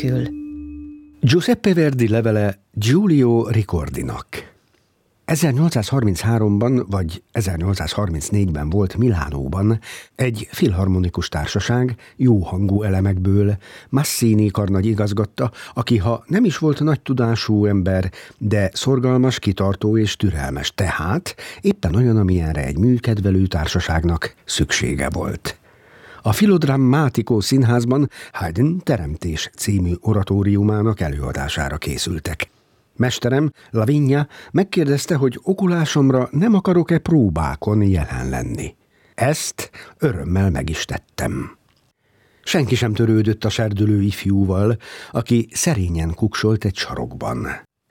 nélkül. Giuseppe Verdi levele Giulio Ricordinak. 1833-ban vagy 1834-ben volt Milánóban egy filharmonikus társaság jó hangú elemekből. Massini karnagy igazgatta, aki ha nem is volt nagy tudású ember, de szorgalmas, kitartó és türelmes, tehát éppen olyan, amilyenre egy műkedvelő társaságnak szüksége volt. A Filodrammatico színházban Haydn Teremtés című oratóriumának előadására készültek. Mesterem, Lavinia megkérdezte, hogy okulásomra nem akarok-e próbákon jelen lenni. Ezt örömmel meg is tettem. Senki sem törődött a serdülő ifjúval, aki szerényen kuksolt egy sarokban.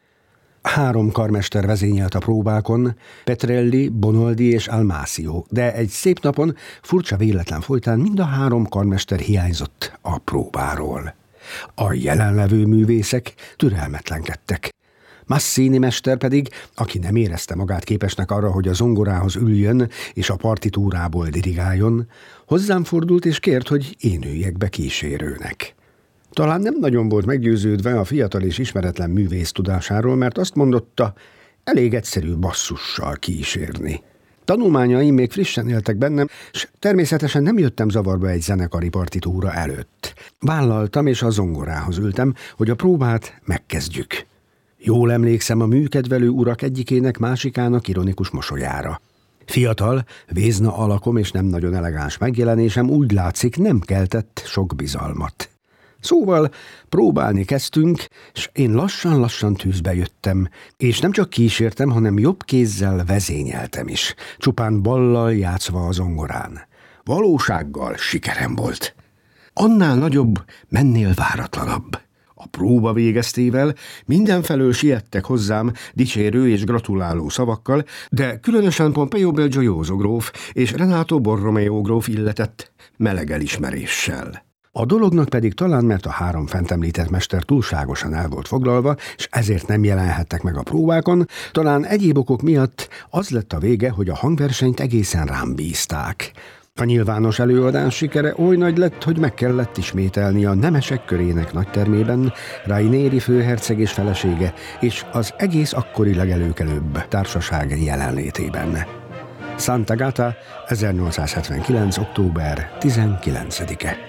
3 karmester vezényelt a próbákon, Petrelli, Bonaldi és Almasio, de egy szép napon furcsa véletlen folytán mind a 3 karmester hiányzott a próbáról. A jelenlevő művészek türelmetlenkedtek. Massini mester pedig, aki nem érezte magát képesnek arra, hogy a zongorához üljön és a partitúrából dirigáljon, hozzám fordult és kért, hogy én üljek be kísérőnek. Talán nem nagyon volt meggyőződve a fiatal és ismeretlen művész tudásáról, mert azt mondotta, elég egyszerű basszussal kísérni. Tanulmányaim még frissen éltek bennem, és természetesen nem jöttem zavarba egy zenekari partitúra előtt. Vállaltam, és a zongorához ültem, hogy a próbát megkezdjük. Jól emlékszem a műkedvelő urak egyikének, másikának ironikus mosolyára. Fiatal, vézna alakom és nem nagyon elegáns megjelenésem úgy látszik nem keltett sok bizalmat. Szóval próbálni kezdtünk, és én lassan-lassan tűzbe jöttem, és nem csak kísértem, hanem jobb kézzel vezényeltem is, csupán ballal játszva a zongorán. Valósággal sikerem volt. Annál nagyobb, mennél váratlanabb. A próba végeztével mindenfelől siettek hozzám dicsérő és gratuláló szavakkal, de különösen Pompeo Belgiojoso gróf és Renato Borromeo gróf illetett meleg elismeréssel. A dolognak pedig talán, mert a 3 fent említett mester túlságosan el volt foglalva, és ezért nem jelenhettek meg a próbákon, talán egyéb okok miatt az lett a vége, hogy a hangversenyt egészen rám bízták. A nyilvános előadás sikere oly nagy lett, hogy meg kellett ismételni a nemesek körének nagytermében Rainieri főherceg és felesége, és az egész akkori legelőkelőbb társaság jelenlétében. Sant'Agata, 1879. október 19-e.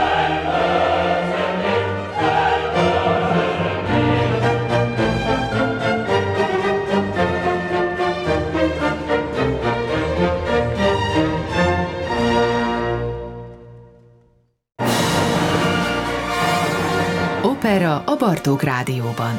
Opera a Bartók Rádióban.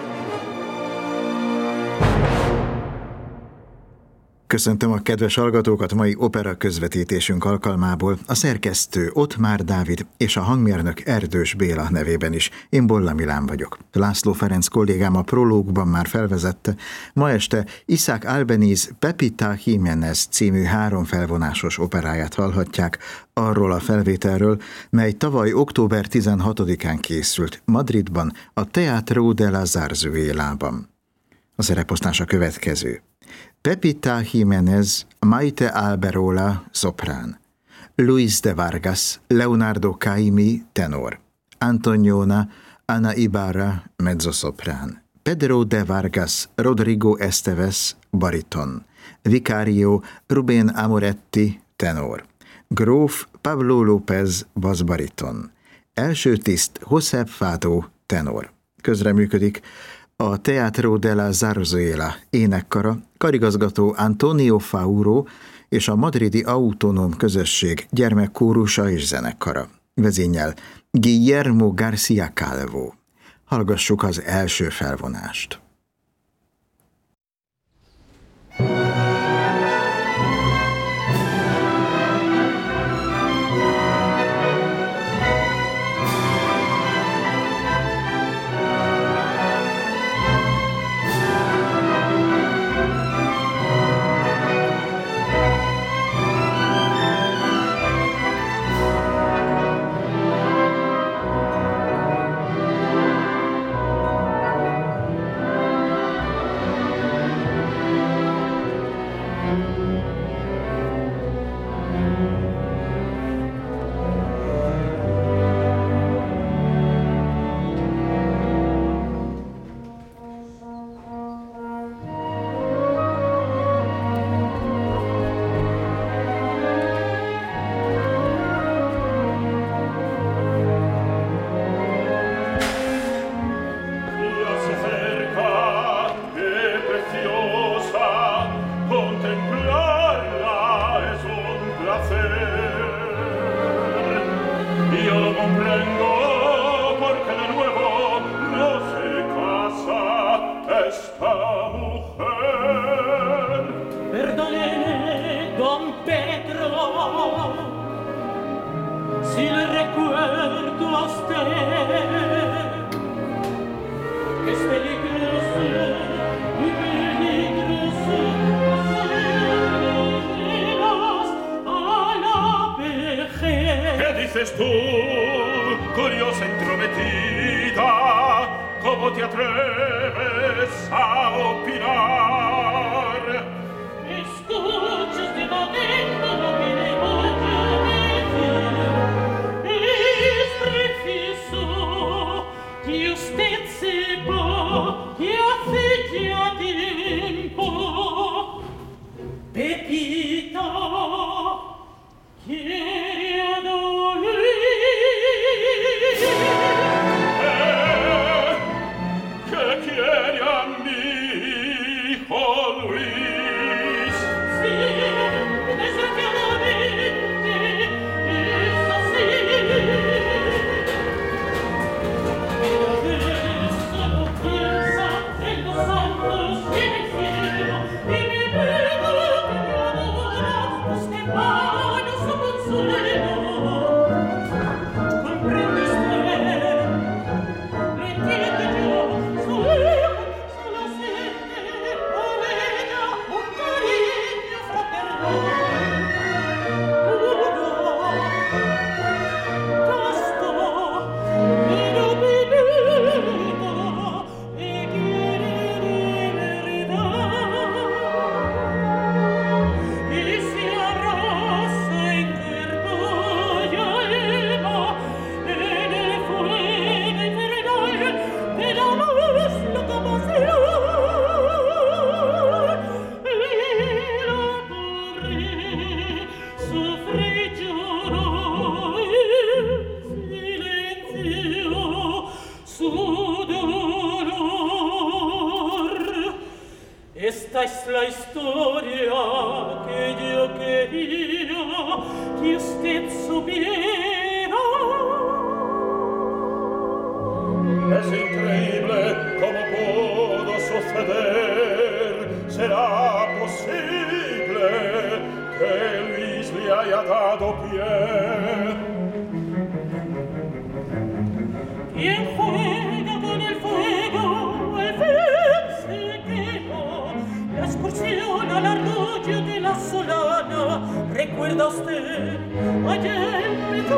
Köszöntöm a kedves hallgatókat mai opera közvetítésünk alkalmából, a szerkesztő Ottmár Dávid és a hangmérnök Erdős Béla nevében is. Én Bolla Milán vagyok. László Ferenc kollégám a prológban már felvezette, ma este Isaac Albéniz Pepita Jiménez című 3 felvonásos operáját hallhatják, arról a felvételről, mely tavaly október 16-án készült Madridban, a Teatro de la Zarzuelában. A szereposztás a következő. Pepita Jiménez, Maite Alberola, szoprán. Luis de Vargas, Leonardo Caimi, tenor. Antoniona, Ana Ibarra, mezzoszoprán. Pedro de Vargas, Rodrigo Esteves, bariton. Vicario, Rubén Amoretti, tenor. Gróf Pablo López, basszbariton. Első tiszt Josep Fado, tenor. Közreműködik a Teatro de la Zarzuela énekkara, karigazgató Antonio Fauro és a madridi autonóm közösség gyermekkórusa és zenekara. Vezényel Guillermo García Calvo. Hallgassuk az első felvonást. ¿Cómo te atreves a opinar? Escuchas debatiendo lo que le voy a decir. Es preciso que usted sepa que hace ya tiempo Pepita quiere a Don Luis. ¿Qué quiere a mi hijo Luis? Sí, desgraciadamente es así. Pero adesso no piensa en los santos y en el cielo, y me ruega que me adora, usted vaya su consuelo. ¿Comprende usted? Lo entiendo yo, su hijo solo siente por ella un cariño fraternal, puro, casto, pero Pepita le quiere de verdad y se arrasa en cuerpo y alma en el fuego infernal de la más loca pasión. Y la pobre sufre y llora en silencio su dolor. Esta es la historia que yo quería que usted supiera. Es increíble cómo pudo suceder. ¿Será posible que Luis le haya dado pie? Quien juega con el fuego, al fin se quema. La excursión al arroyo de la Solana, ¿recuerda usted? Ayer empezó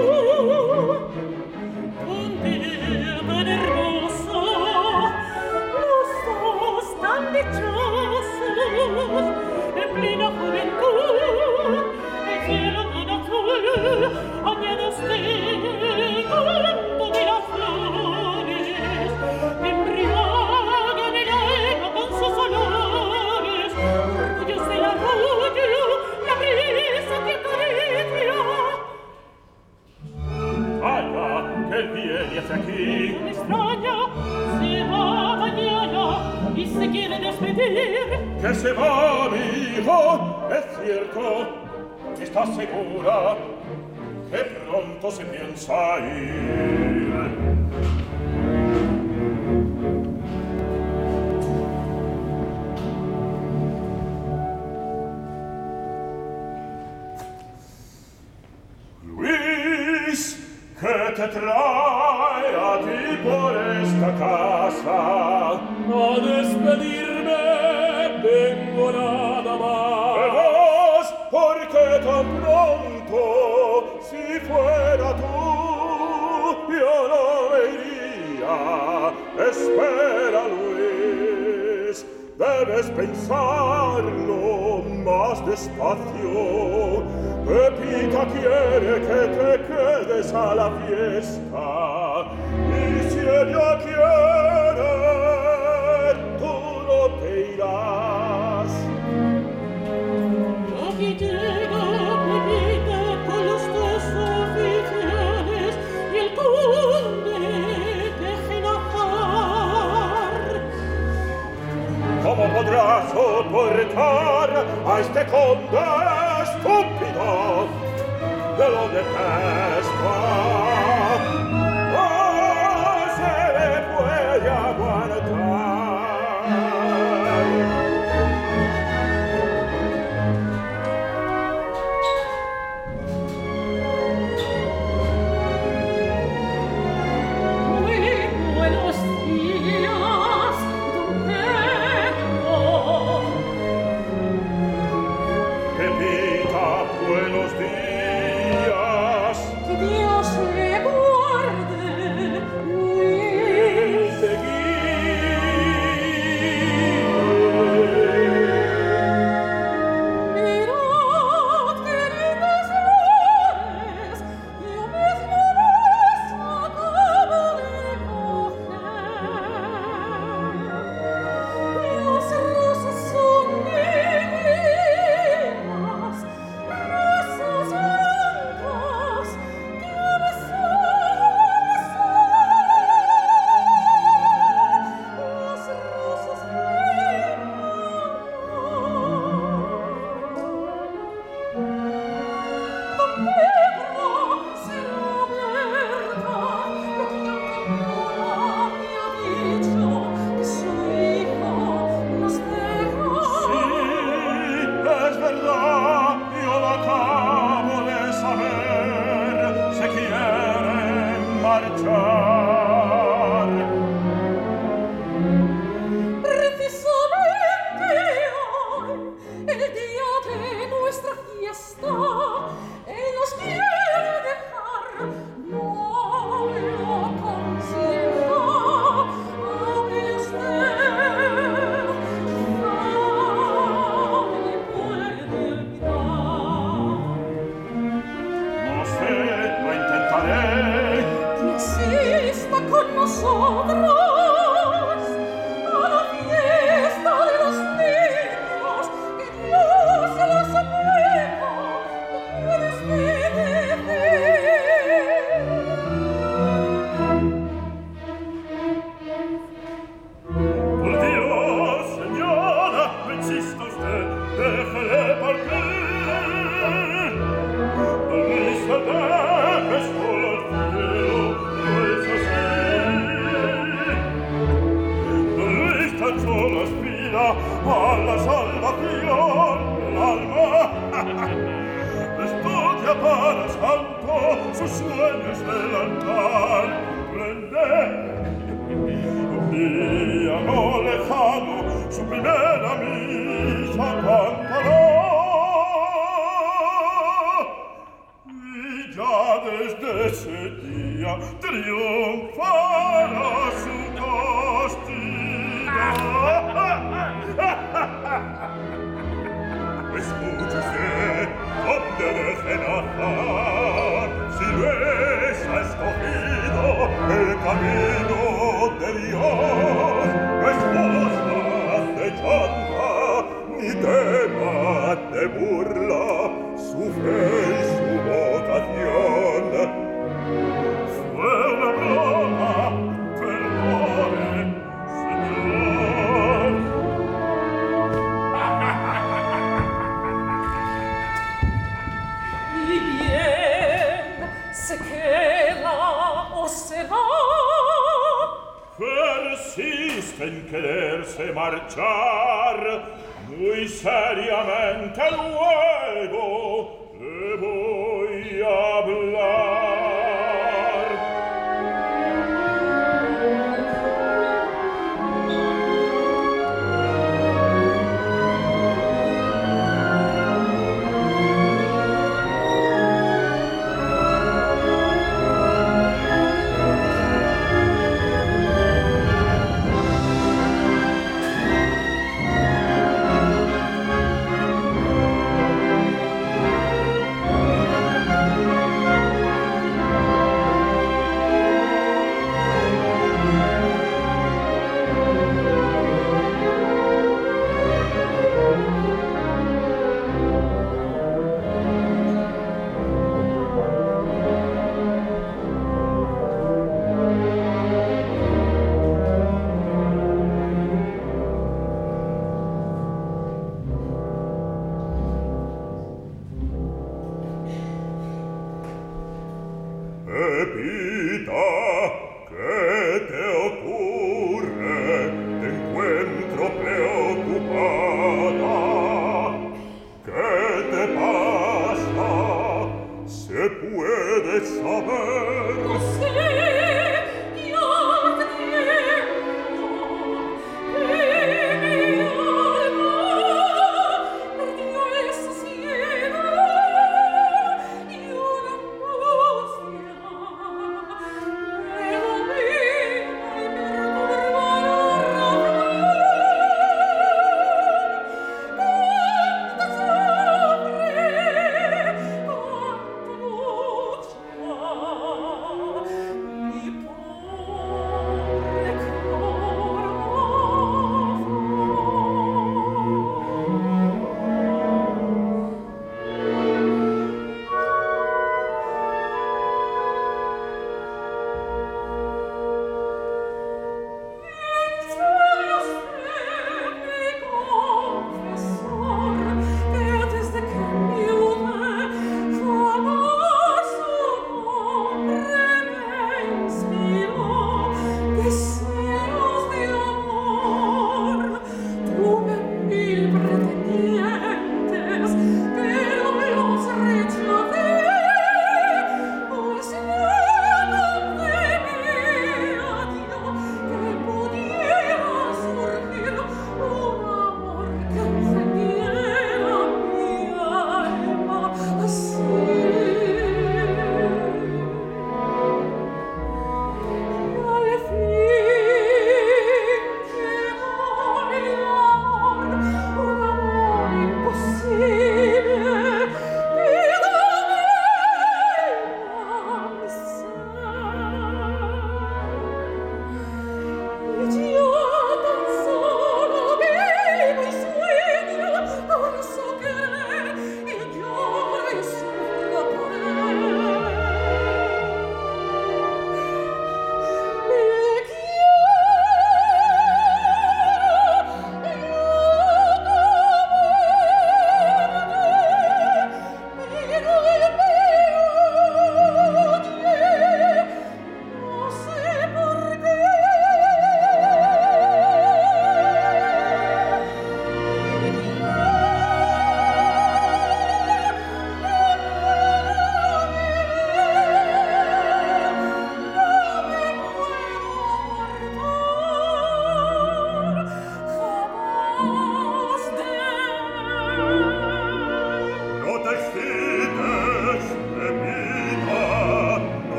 un día tan hermoso, los dos tan dichosos, en plena juventud, el cielo tan azul, añade usted el canto de las flores, que embriagan el alma con sus olores, orgullos del arroyo, la brisa que acaricia. ¡Vaya, que viene hacia aquí! Me extraña, se va mañana y se quiere despedir. ¡Que se va, mi hijo! Es cierto, ¿estás segura que pronto se piensa ir? Luis, ¿qué te trae a ti por esta casa? A despedirme vengo nada más. ¿Qué vas? ¿Por qué tan pronto? Si fuera tú, yo no me iría. Espera, Luis, debes pensarlo más despacio. Pepita quiere que te quedes a la fiesta. Y si ella quiere, tú no te irás. Aquí llega Pepita con los dos oficiales y el conde deja enojar. ¿Cómo podrás soportar a este conde estúpido? Yo lo detesto. No se le puede aguantar. Muy buenos días, don Pedro. Pepita, buenos días. Que Dios le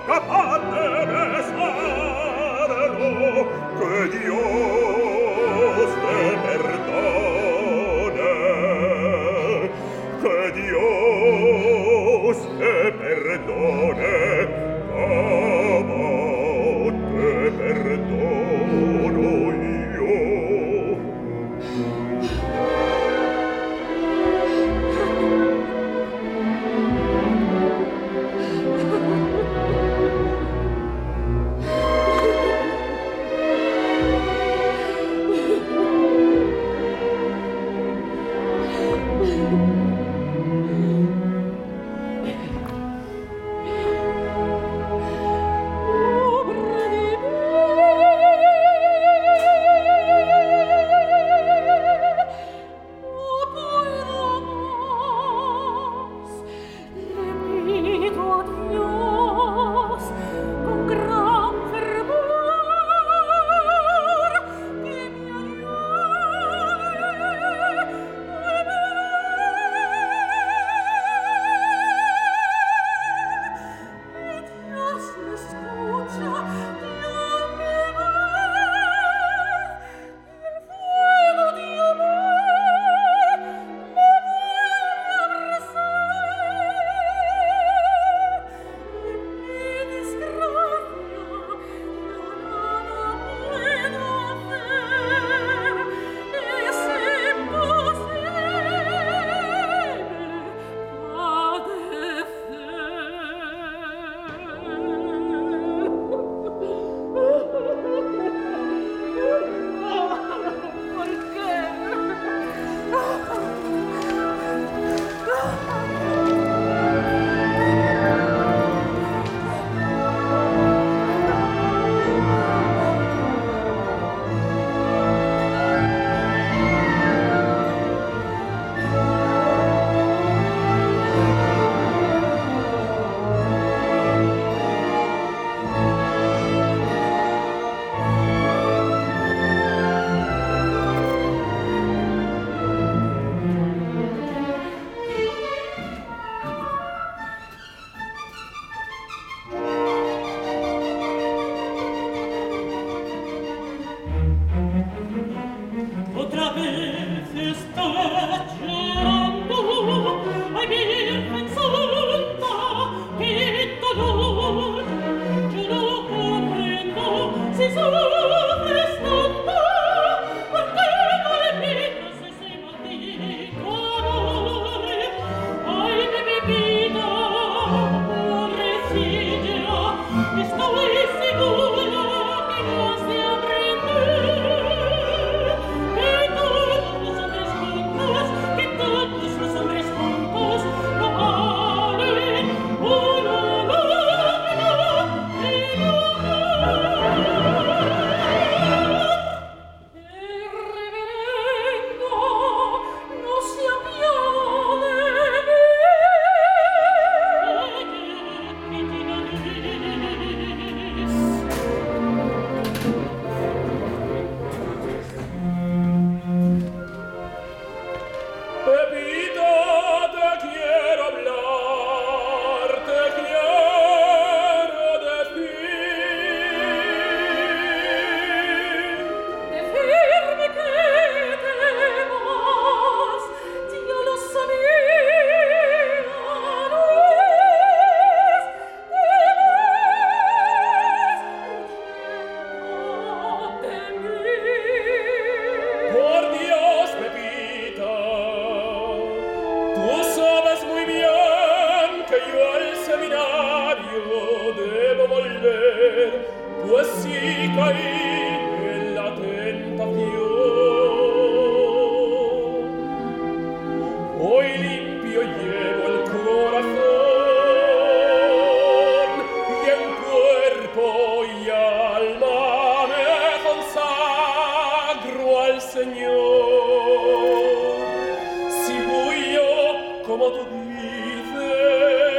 capaz de besarlo, que Dios te perdone, que Dios te perdone, como te perdono io.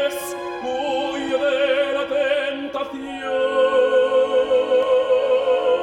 Huyo de la tentación.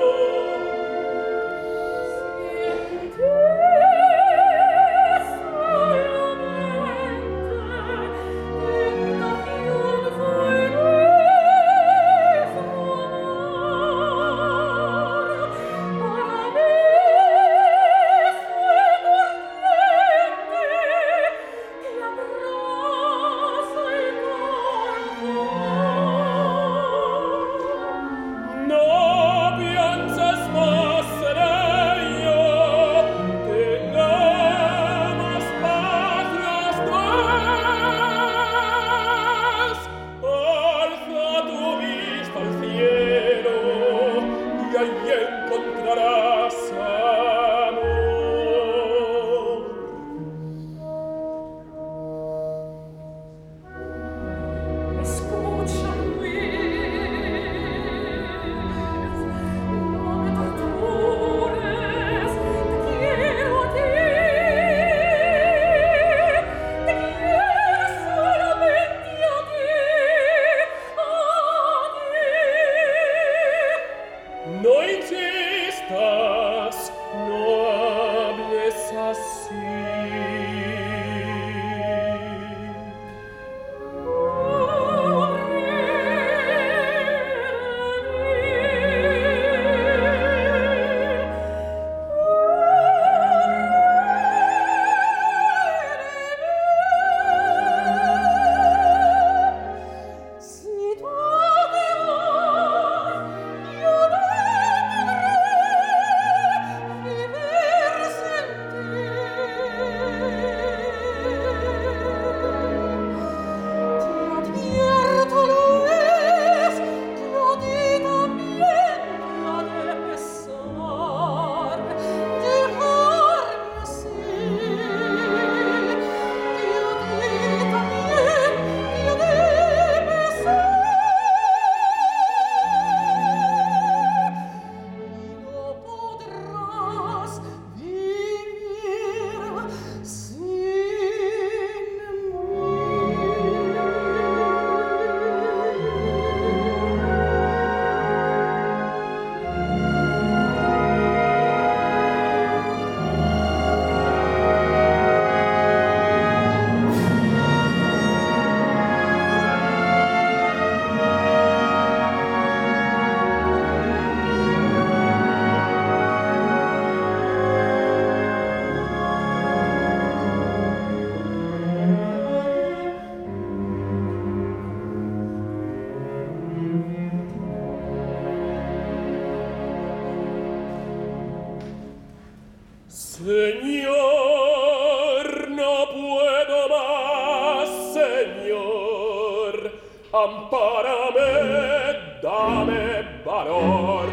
Señor, no puedo más, Señor, ampárame, dame valor.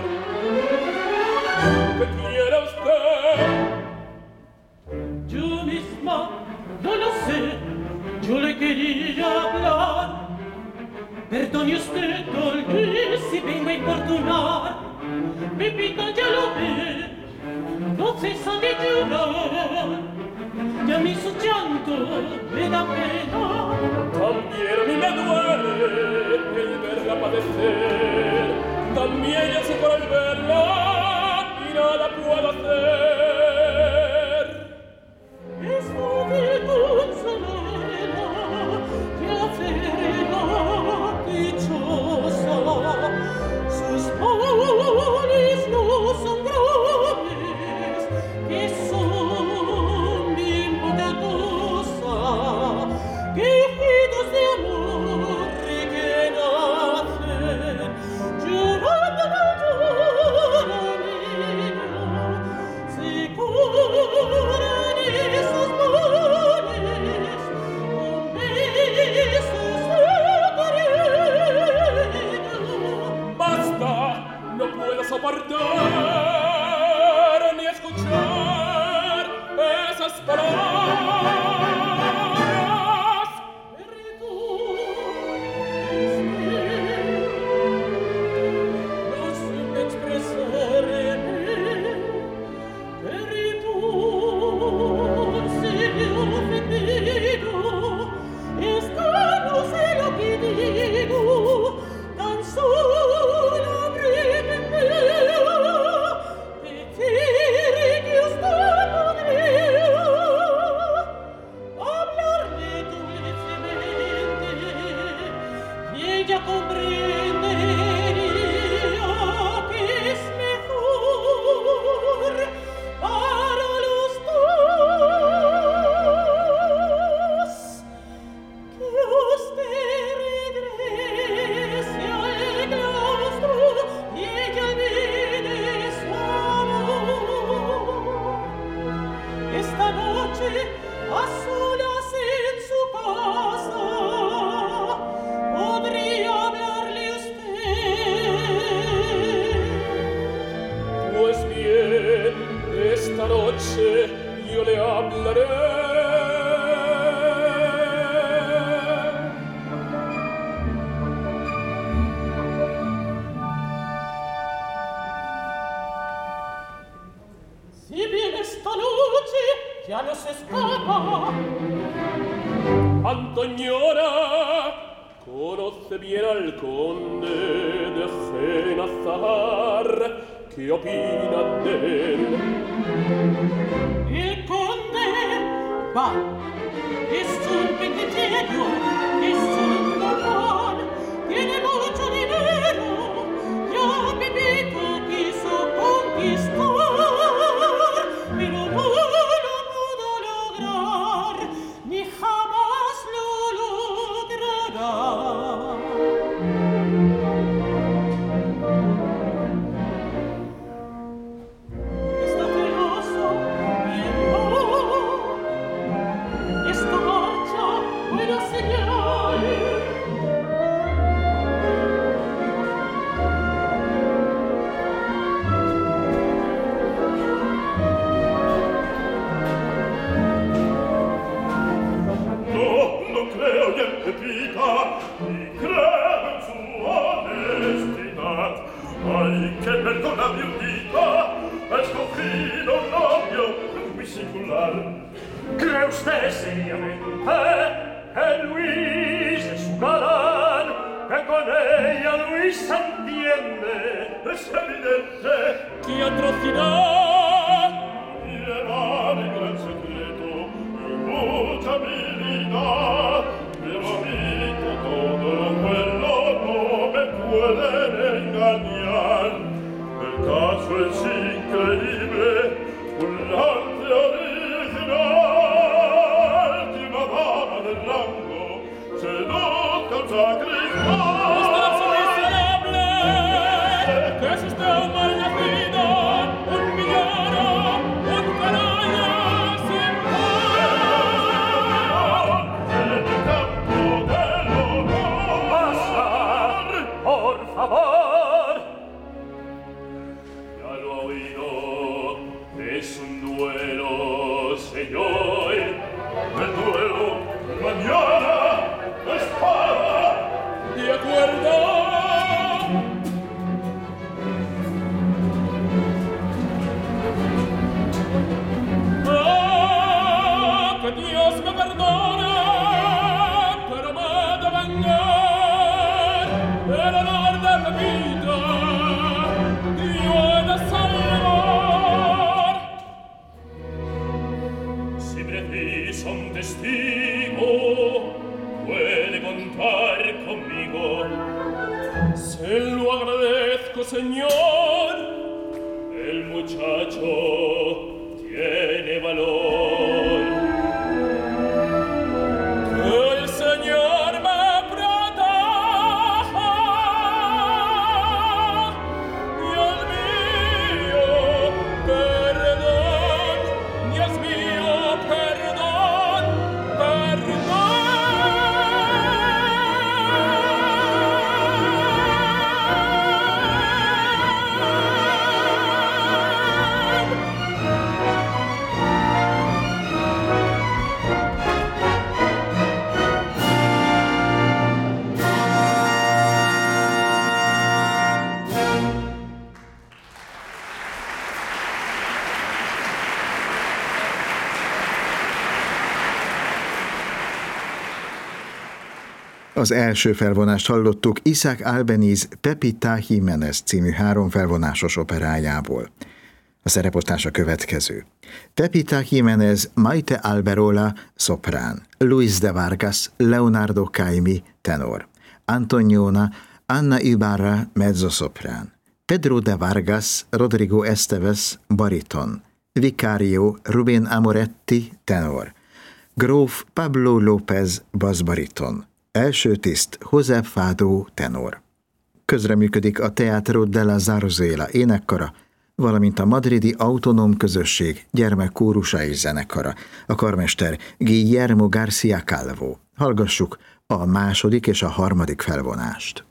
¿Qué quiere usted? Yo misma no lo sé, yo le quería hablar. Perdone usted, tal vez, si vengo a importunar. Pepita ya lo ve, no cesa de llorar. Y a mí su llanto me da pena. También a mí me duele el verla padecer. También yo sufro al verla y nada puedo hacer. Es fácil consolarla y hacerla dichosa. Sus males no son graves, que son bien poca cosa, que hijitos de amor y que nacen llorando se curan esos males con besos de cariño. Basta, no puedo soportar ni escuchar esas palabras. No sé expresarme, perdón si he ofendido, es que no sé lo que digo, tan solo pretendía decir que usted podría hablarme dulcemente y ella comprendería que es mejor para los dos que usted regrese al claustro y ella olvide su amor. Esta noche, a solas en su casa, podría hablarle usted. Pues bien, esta noche yo le hablaré. Si bien esta noche ya no se escapa, Antoñora conoce bien al conde de Genazar. ¿Qué opina de él? el conde va. Es un pequeño, es un bocón, tiene mucho dinero, ya Pepito quiso conquistar, pero no lo pudo lograr, ni jamás lo logrará. Está celoso y en vano, esto marcha buena señal. No creo y en Pepita, y creo en su honestidad. Ay, que perdona mi urdita, ha escogido un novio muy singular. ¿Cree usted seriamente que Luis es un galán? Que con ella Luis se entiende, es evidente que atrocidad lleva en gran secreto y mucha habilidad. Pero a mí que todo lo quello no me pueden engañar. El caso es increíble, un lance original de una dama del rango seduzca un sacristán. ¡Miserable! ¿Que es usted un mal nacido, un villano, un canalla sin par? En el campo del honor. ¡Basta, por favor! Ya lo ha oído, es un duelo, señor. El duelo, mañana, espada. De acuerdo. ¡Ah, que Dios me perdone! Pero me ha de vengar el honor de Pepita. Yo he de salvar. Si precisa un testigo, puede contar conmigo. Se lo agradezco, señor. El muchacho tiene valor. Que el Señor me proteja. Dios mío, perdón. Dios mío, perdón. Perdón. Az első felvonást hallottuk Isaac Albeniz Pepita Jiménez című 3 felvonásos operájából. A szereposztás a következő. Pepita Jiménez Maite Alberola, szoprán. Luis de Vargas Leonardo Caimi, tenor. Antoniona Anna Ibarra, mezzosoprán. Pedro de Vargas Rodrigo Esteves, bariton. Vicario Rubén Amoretti, tenor. Gróf Pablo López, basszbariton. Első tiszt Josep Fado, tenor. Közreműködik a Teatro della Zarzuela énekkara, valamint a madridi autonóm közösség gyermekkórusa és zenekara, a karmester Guillermo García Calvo. Hallgassuk a második és a harmadik felvonást.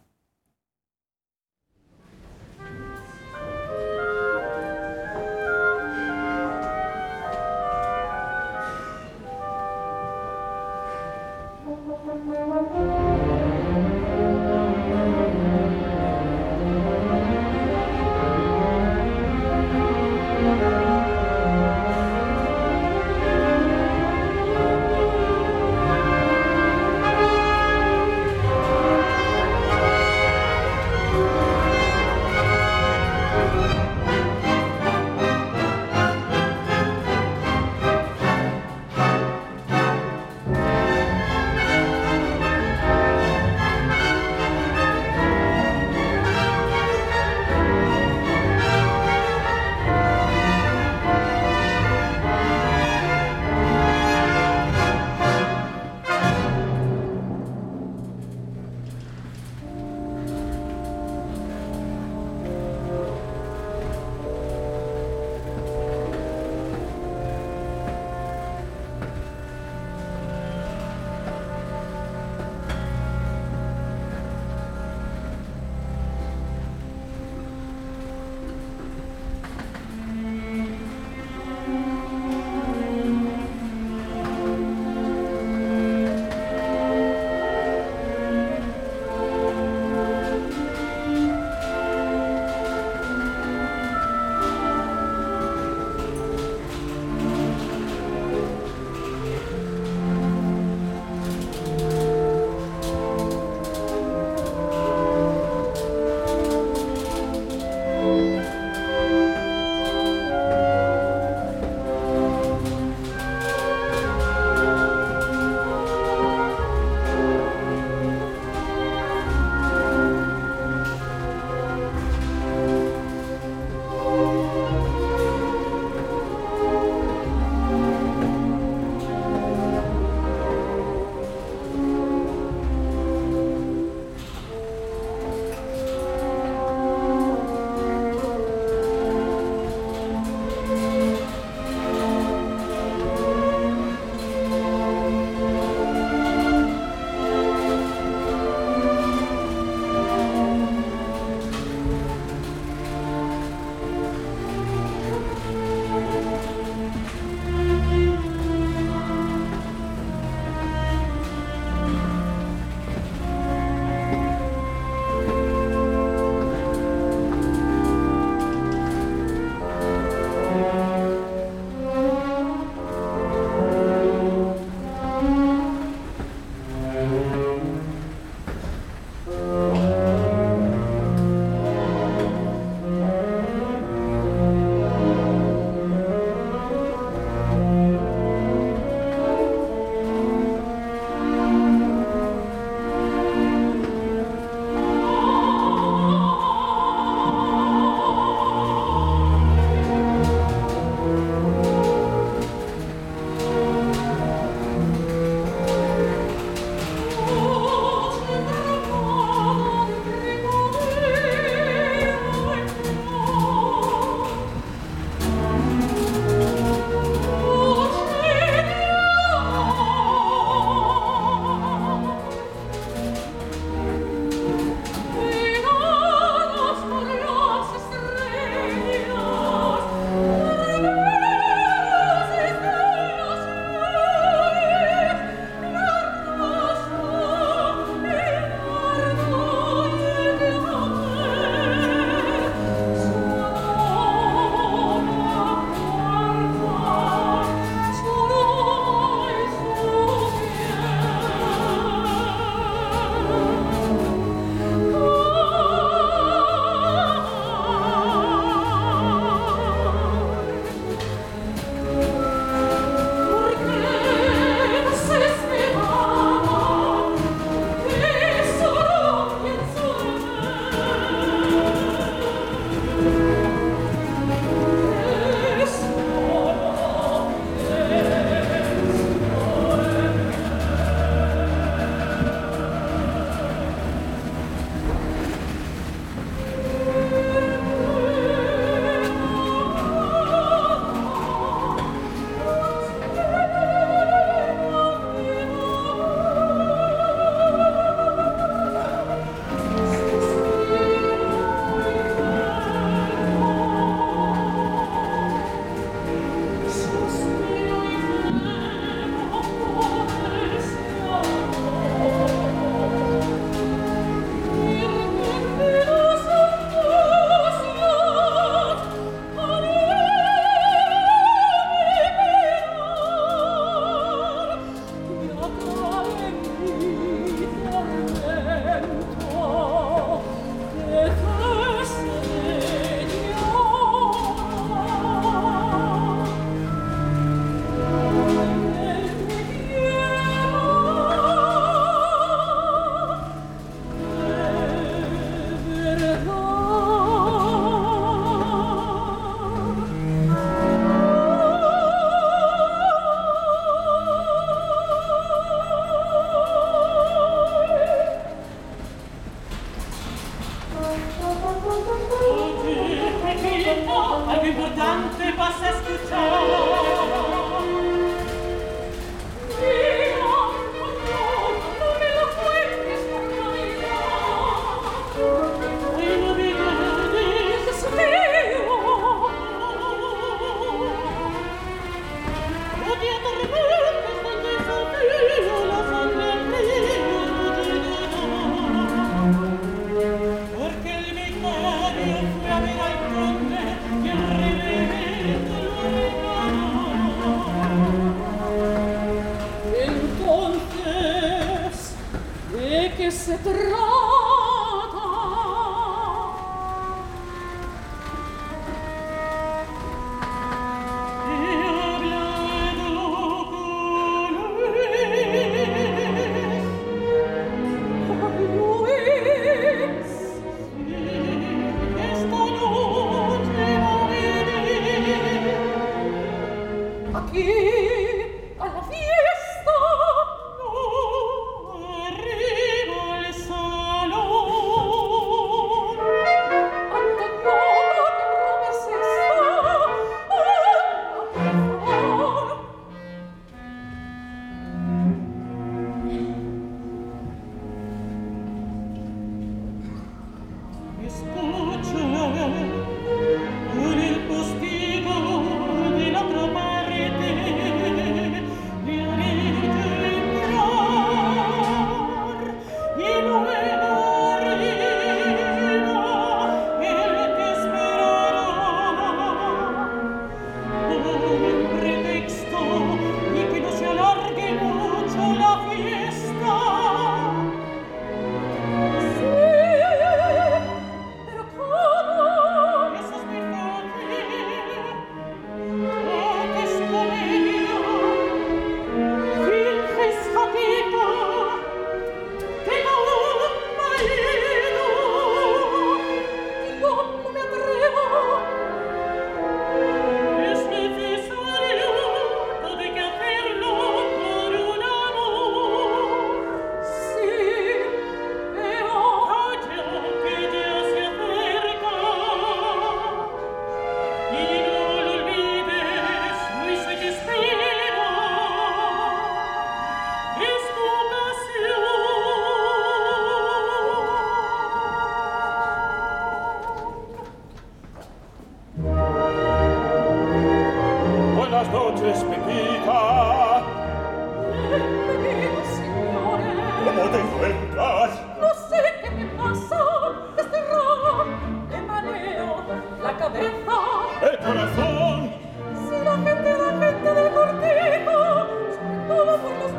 Algo importante vas a escuchar. No me lo cuentes por caridad. No me dejes feo. No te atormentes del desafío, la sangre río no llegará. Porque el vicario fue a ver al conde y el reverendo lo regaló. Entonces, ¿de qué se trata? He hablado con Luis. Esta noche va a venir aquí a la fiesta. No arriba al salón. Ante todo que promes esto, por favor. Escucha por el postigo de la otra parte, le haré yo entrar y luego arriba el que esperará. Pon un pretexto y que no se alargue mucho la fiesta. Sí, pero ¿cómo? Eso es muy fácil. Porque es comedia. Finges fatiga. Tengo un marido. Y yo no me atrevo. Es necesario, todo hay que hacerlo por un amor. Sí, pero calla que ya se acerca. Y no lo olvides, Luis, hoy te espera. Es tu ocasión. Buenas noches, Pepita. Bienvenido, signore. ¿Cómo te encuentras? No sé qué me pasa, este raro, me mareo la cabeza. El corazón. Si la gente del cortijo, sobre todo por los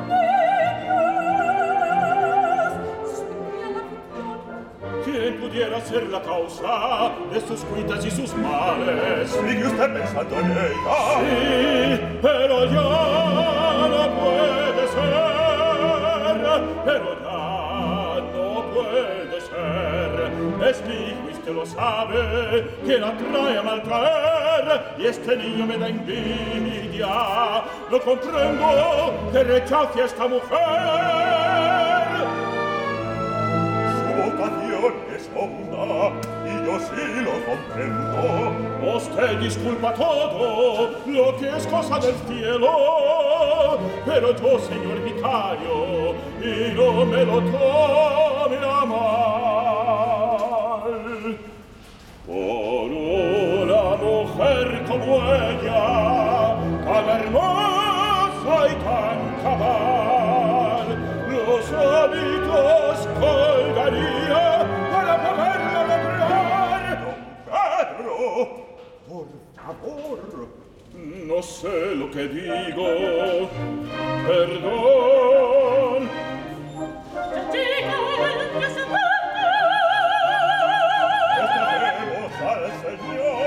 medios, suspendía la ficción. ¿Quién pudiera ser la causa de sus cuitas y sus males? ¿Sigue usted pensando en ella? Sí, pero ya no puede ser. Pero ya no puede ser. Es mi hijo y usted lo sabe, que la trae a maltraer. Y este niño me da envidia. No comprendo que rechace a esta mujer. Su vocación es honda y yo sí lo comprendo. Usted disculpa todo lo que es cosa del cielo, pero yo, señor vicario, y no me lo tome a mal. Por una mujer como ella, tan hermosa y tan cabal, los hábitos colgaría para poderla lograr. Don Pedro, por favor. No sé lo que digo. Perdón. Chica, ya se va. Estaremos al Señor.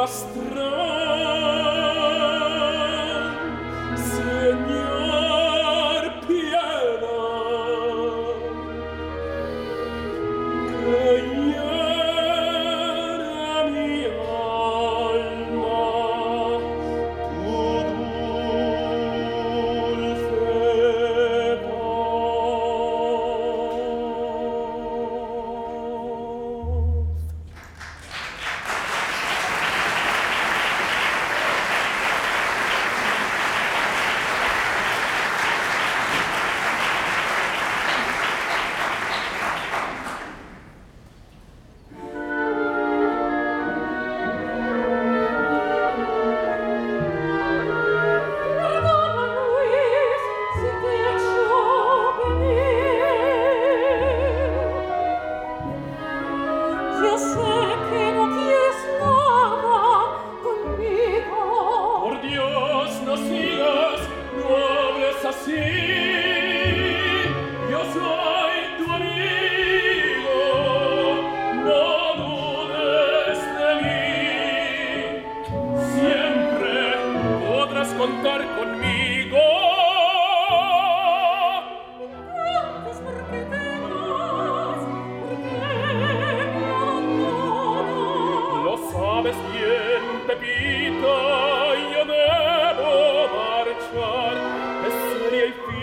Pepita, io devo marciar e seria il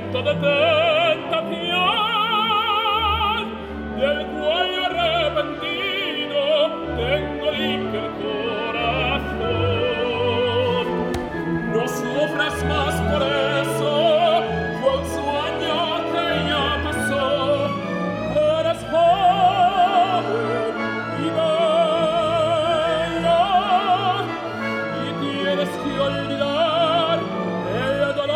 viento de tentación, del cual arrepentido tengo limpio el corazón. No sufras más por eso, fue un sueño que ya pasó. Eres joven y bella, y tienes que olvidar el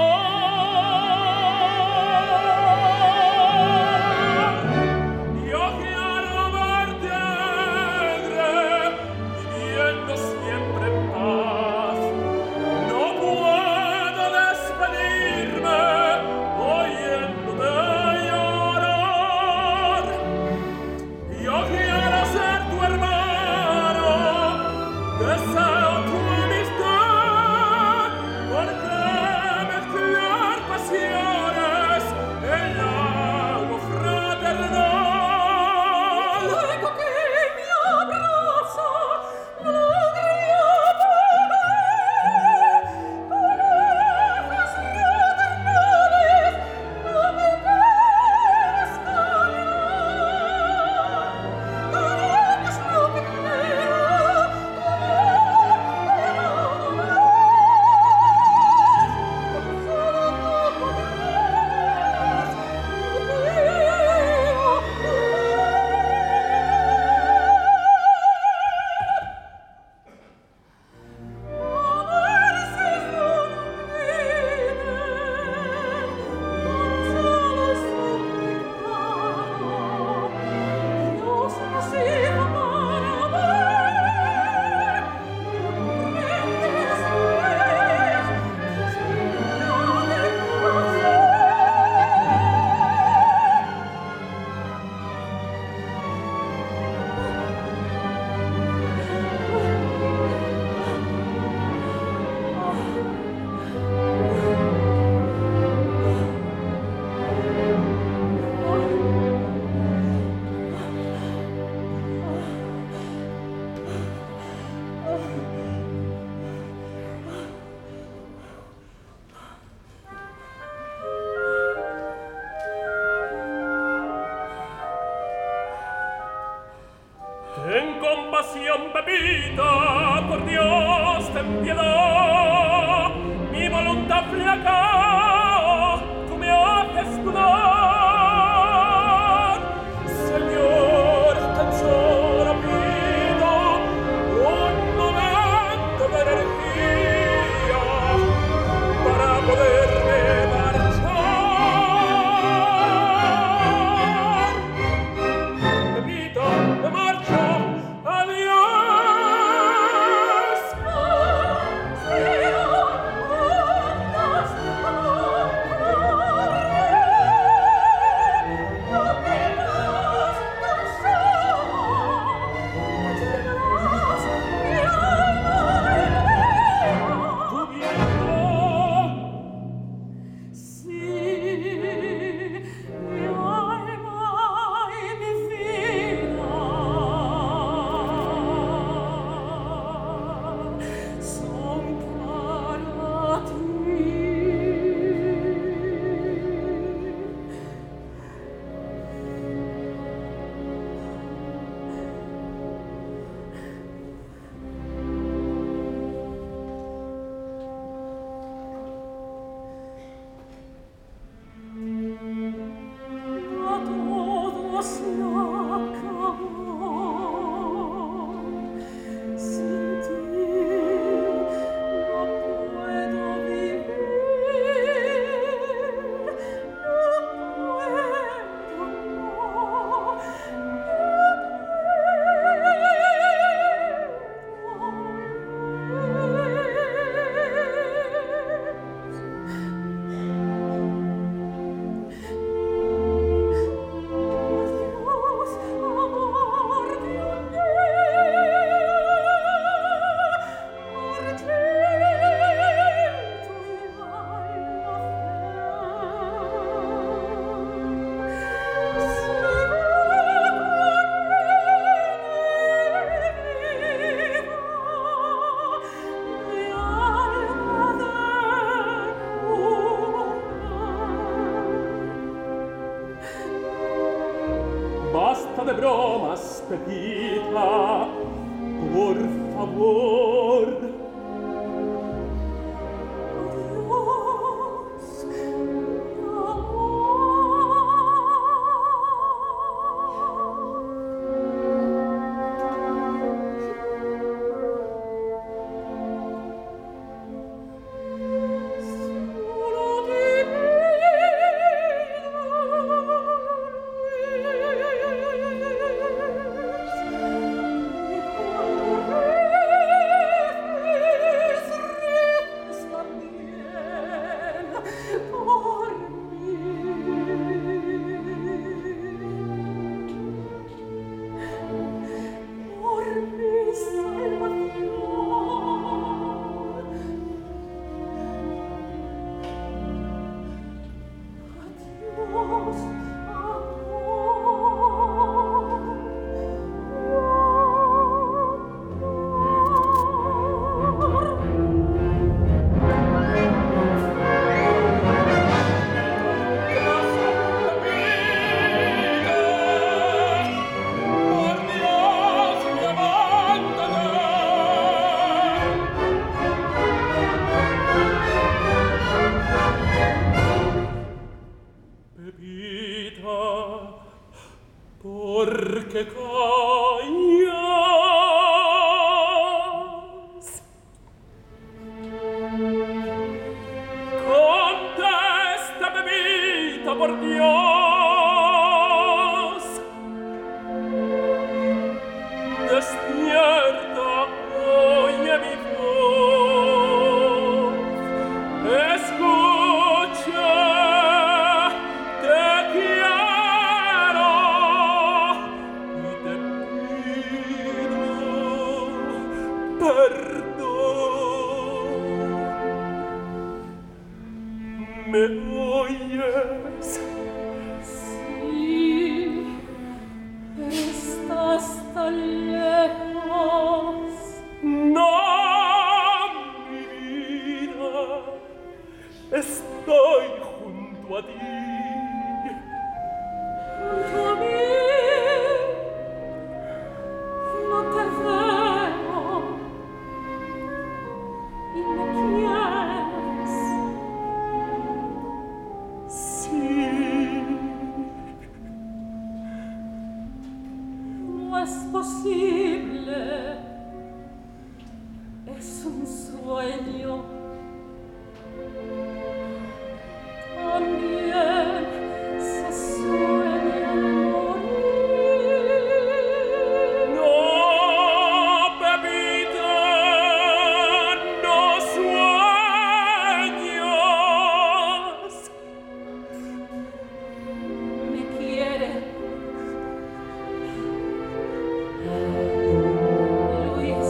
dolor. Yo quiero verte alegre, viviendo siempre en paz. No puedo despedirme oyéndote llorar. Yo quiero ser tu hermano, deseo tu amistad, porque mezclar pasiones en lago fraternal. Luego que mi abrazo lograría poder, orejas fraternales no me puedes callar. Haremos lo que quiera, Ten compasión, Pepita, por Dios, ten piedad. Mi voluntad flaca, tú me haces dudar. Señor, tan solo pido un momento de energía para poderme marchar. Pepita, me marcho. Adiós. Tu viento. de bromas, Pepita, por favor. Porque callas. Contesta, Pepita, por Dios. Despierta, oye mi voz. Escucha, te quiero. Perdón, ¿me oyes? Sí, estás tan lejos. No, mi vida, estoy junto a ti. Junto a mí, no te veo. ¿Y me quieres? Sí, No es posible. Es un sueño. También se sueña morir. no, Pepita, no sueños. Me quiere. Luis.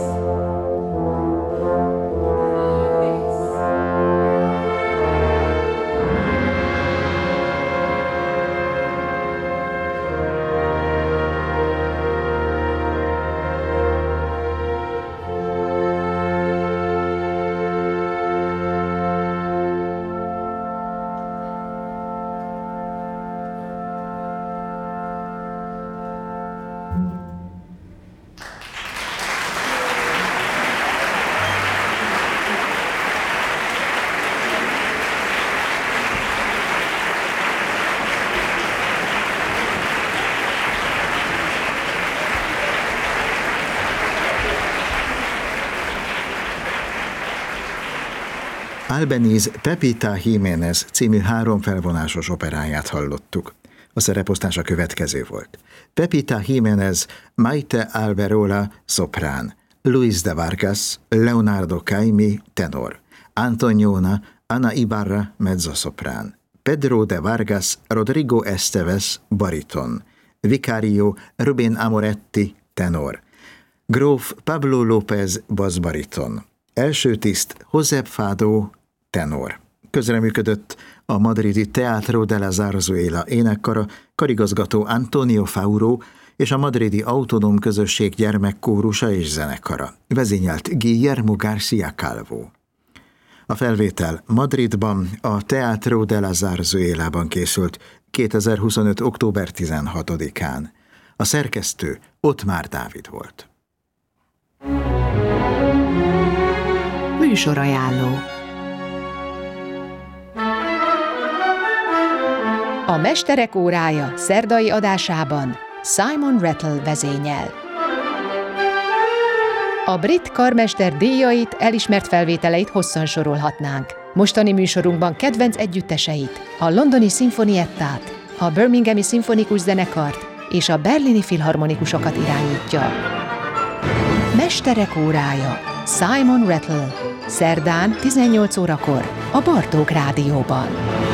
Albeniz Pepita Jiménez című 3 felvonásos operáját hallottuk. A szereposztás a következő volt. Pepita Jiménez, Maite Alberola, szoprán, Luis de Vargas, Leonardo Caymmi, tenor, Antoniona, Ana Ibarra, mezzoszoprán, Pedro de Vargas, Rodrigo Esteves, bariton, Vicario, Rubén Amoretti, tenor, Gróf Pablo López, basszbariton, első tiszt Josep Fado, tenor. Közreműködött a madridi Teatro de la Zarzuela énekkara, karigazgató Antonio Fauro és a madridi Autonóm Közösség gyermekkórusa és zenekara. Vezényelt Guillermo García Calvo. A felvétel Madridban, a Teatro de la Zarzuelában készült 2025. október 16-án. A szerkesztő Ottmár Dávid volt. Műsorajánló. A Mesterek órája szerdai adásában Simon Rattle vezényel. A brit karmester díjait, elismert felvételeit hosszan sorolhatnánk. Mostani műsorunkban kedvenc együtteseit, a londoni szimfoniettát, a birminghami szimfonikus zenekart és a berlini filharmonikusokat irányítja. Mesterek órája Simon Rattle. Szerdán 18 órakor a Bartók Rádióban.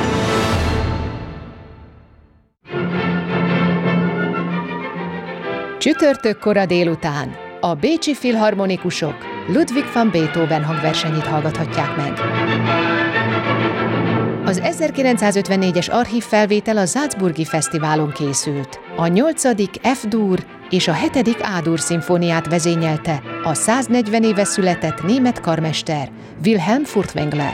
Csütörtök kora délután a bécsi filharmonikusok Ludwig van Beethoven hangversenyét hallgathatják meg. Az 1954-es archívfelvétel a Salzburgi Fesztiválon készült. A 8. F-dur és a 7. A-dur szimfóniát vezényelte a 140 éve született német karmester Wilhelm Furtwängler.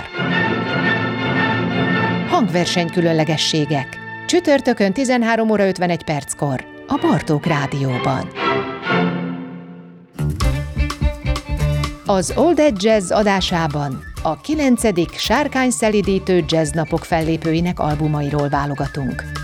Hangverseny különlegességek. Csütörtökön 13 óra 51 perckor a Bartók Rádióban. Az Old Edge Jazz adásában a 9. sárkányszelidítő jazz napok fellépőinek albumairól válogatunk.